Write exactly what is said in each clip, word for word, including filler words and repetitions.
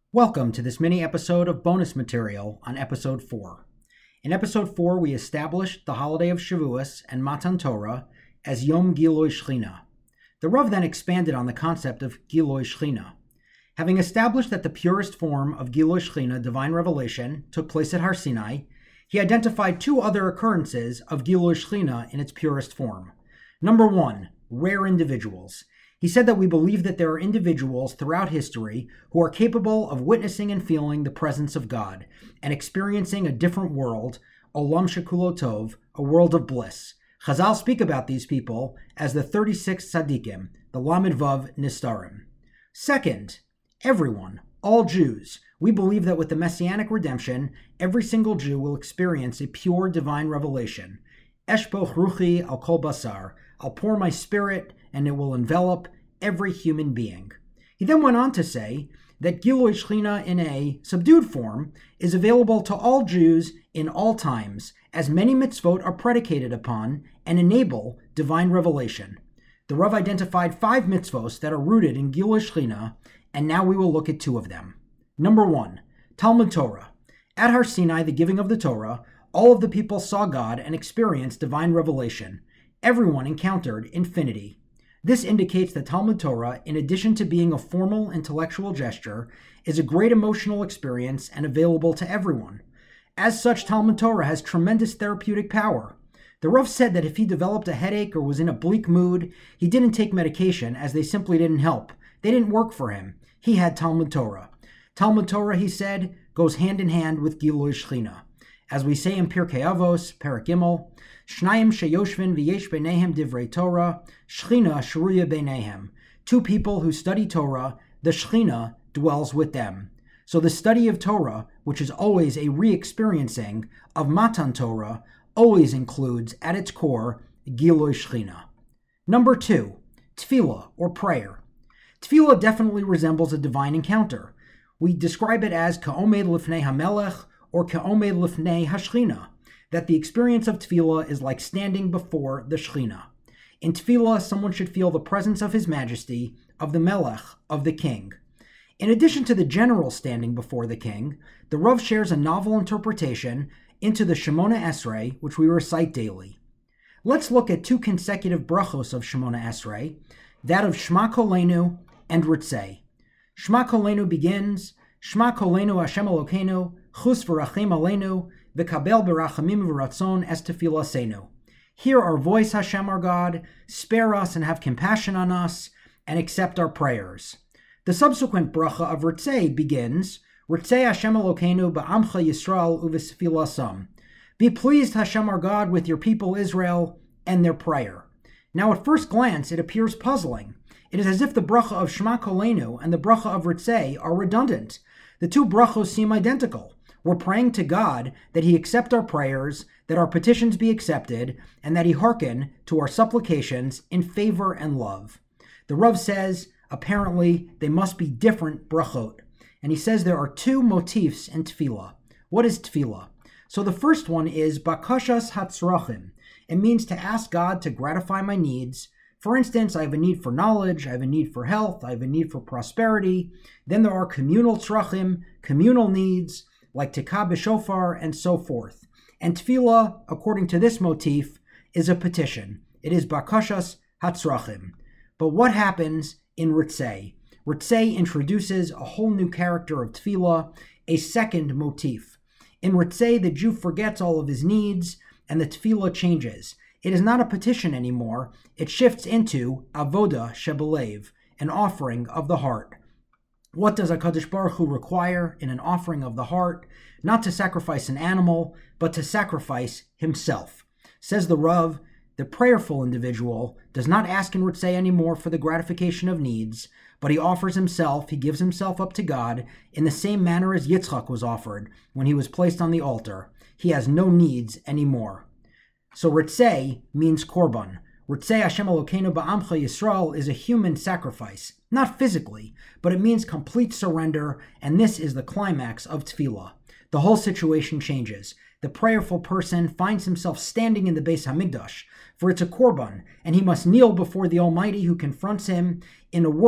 Welcome to this mini episode of bonus material on episode four. In episode four, we established the holiday of Shavuos and Matan Torah as Yom Gilui Shechina. The Rav then expanded on the concept of Gilui Shechina. Having established that the purest form of Gilui Shechina, divine revelation, took place at Har Sinai, he identified two other occurrences of Gilui Shechina in its purest form. Number one, rare individuals. He said that we believe that there are individuals throughout history who are capable of witnessing and feeling the presence of God and experiencing a different world, Olam Shekulo Tov, a world of bliss. Chazal speak about these people as the thirty-six tzaddikim, the Lamed Vav Nistarim. Second, everyone, all Jews. We believe that with the Messianic redemption, every single Jew will experience a pure divine revelation. Eshpoch ruchi al kol basar. I'll pour my spirit and it will envelop every human being. He then went on to say that Gilui Shechina in a subdued form is available to all Jews in all times, as many mitzvot are predicated upon and enable divine revelation. The Rav identified five mitzvos that are rooted in Gilui Shechina, and now we will look at two of them. Number one, Talmud Torah. At Har Sinai, the giving of the Torah, all of the people saw God and experienced divine revelation. Everyone encountered infinity. This indicates that Talmud Torah, in addition to being a formal intellectual gesture, is a great emotional experience and available to everyone. As such, Talmud Torah has tremendous therapeutic power. The Rav said that if he developed a headache or was in a bleak mood, he didn't take medication as they simply didn't help. They didn't work for him. He had Talmud Torah. Talmud Torah, he said, goes hand in hand with Gilui Shechina. As we say in Pirkei Avos, Perek Gimel, Shnayim sheyoshvin v'yesh beinehem divrei Torah, Shechina shruya beinehem. Two people who study Torah, the Shechina dwells with them. So the study of Torah, which is always a re-experiencing of Matan Torah, always includes at its core Gilui Shechina. Number two, Tefillah or prayer. Tefillah definitely resembles a divine encounter. We describe it as Ka'omed Lifnei HaMelech or Ka'omed Lifnei HaShechina, that the experience of Tefillah is like standing before the Shechina. In Tefillah, someone should feel the presence of His Majesty, of the Melech, of the King. In addition to the general standing before the King, the Rav shares a novel interpretation into the Shemona Esrei, which we recite daily. Let's look at two consecutive brachos of Shemona Esrei, that of Shema Kolenu and Ritzei. Shema Kolenu begins, Shema Kolenu Hashem Elokeinu, Chus v'rachem aleinu, v'kabel b'rachamim v'ratzon es tefillasenu. Hear our voice, Hashem our God, spare us and have compassion on us, and accept our prayers. The subsequent bracha of Ritzei begins, Ritzei Hashem Elokeinu ba'amcha Yisrael u'v'sfilasam. Be pleased, Hashem our God, with your people Israel and their prayer. Now at first glance it appears puzzling. It is as if the bracha of Shema Kolenu and the bracha of Ritzei are redundant. The two brachos seem identical. We're praying to God that He accept our prayers, that our petitions be accepted, and that He hearken to our supplications in favor and love. The Rav says, apparently, they must be different brachot. And he says there are two motifs in tefillah. What is tefillah? So the first one is bakashas hatzrachim. It means to ask God to gratify my needs. For instance, I have a need for knowledge, I have a need for health, I have a need for prosperity. Then there are communal tzrachim, communal needs, like tikah b'shofar, and so forth. And tefillah, according to this motif, is a petition. It is bakashas hatzrachim. But what happens in Ritzei? Ritzei introduces a whole new character of tefillah, a second motif. In Ritzei, the Jew forgets all of his needs, and the tefillah changes. It is not a petition anymore. It shifts into avoda shebelev, an offering of the heart. What does HaKadosh Baruch Hu require in an offering of the heart? Not to sacrifice an animal, but to sacrifice himself. Says the Rav, the prayerful individual does not ask in Ritzei anymore for the gratification of needs, but he offers himself, he gives himself up to God in the same manner as Yitzchak was offered when he was placed on the altar. He has no needs anymore. So Ritzei means korban. Ritzei Hashem Elokeinu ba'amcha Yisrael is a human sacrifice, not physically, but it means complete surrender, and this is the climax of tefillah. The whole situation changes. The prayerful person finds himself standing in the Beis Hamikdash, for it's a korban, and he must kneel before the Almighty who confronts him in a word,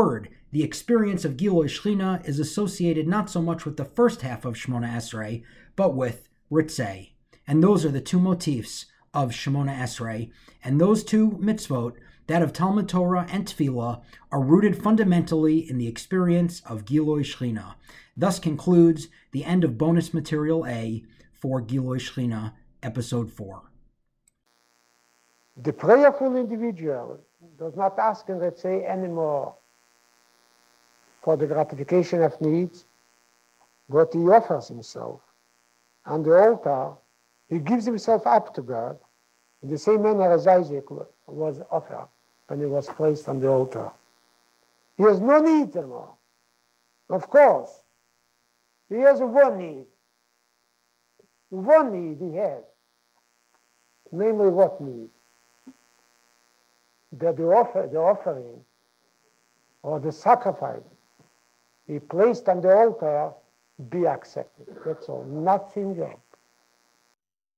the experience of Giloi Shechina is associated not so much with the first half of Shemona Esrei, but with Ritzei. And those are the two motifs of Shemona Esrei. And those two mitzvot, that of Talmud Torah and Tefillah, are rooted fundamentally in the experience of Giloi Shechina. Thus concludes the end of bonus material A for Giloi Shechina, episode four. The prayerful individual does not ask in Ritzei anymore for the gratification of needs, but he offers himself. On the altar, he gives himself up to God in the same manner as Isaac was offered when he was placed on the altar. He has no need anymore. Of course, he has one need. One need he has. Namely, what need? That the, offer, the offering or the sacrifice he placed on the altar be accepted. That's all. Nothing else.